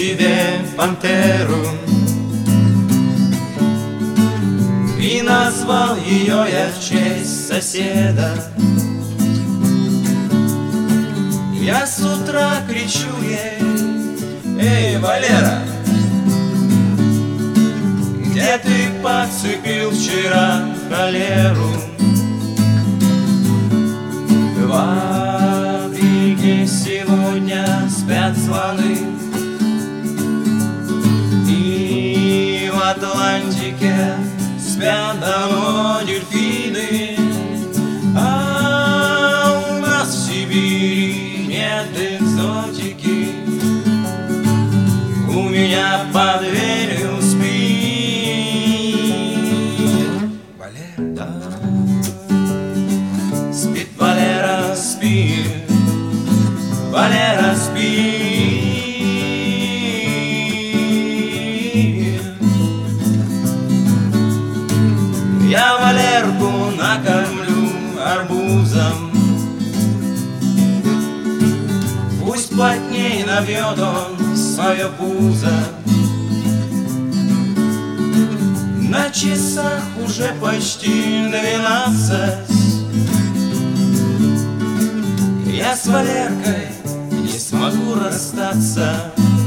себе пантеру, и назвал ее я в честь соседа. Я с утра кричу ей: эй, Валера, где ты подцепил вчера холеру? В Африке сегодня спят слоны, и в Атлантике спят давно дельфины, а у нас в Сибири нет экзотики. У меня под дверью спит Валера, спит Валера, спит Валера, спит. Я Валерку накормлю арбузом, пусть плотней набьет он свое пузо. На часах уже почти 12. Я с Валеркой не смогу расстаться.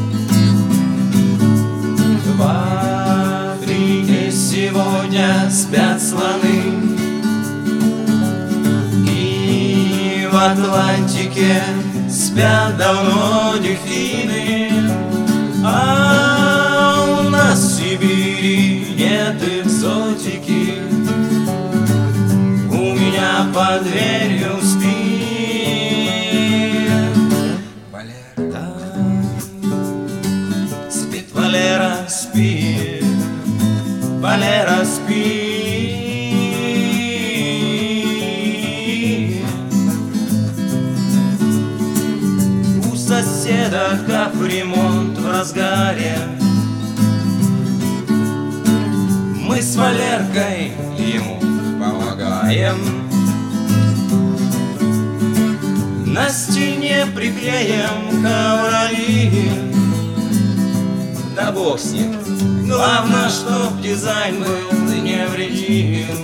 В Африке сегодня спят слоны, и в Атлантике спят давно дельфины, а у нас в Сибири нет экзотики. У меня под дверью спит Валера, спит Валера, спит Валера, спит. У соседа капремонт в разгаре, мы с Валеркой ему помогаем. На стене приклеим ковролин, да бог с ним, главное, чтоб дизайн был невредим.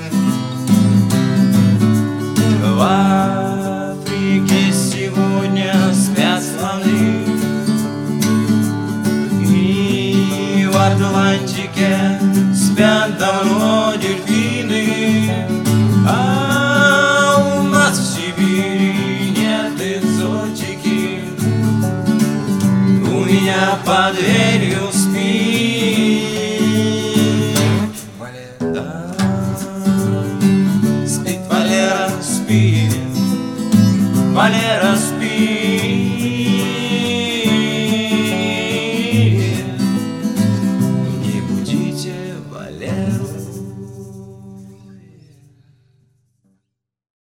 В Африке сегодня спят слоны, и в Атлантике спят давно дельфины, а у нас в Сибири нет экзотики. У меня под дверью спит Валера, спит Валера, спит Валера.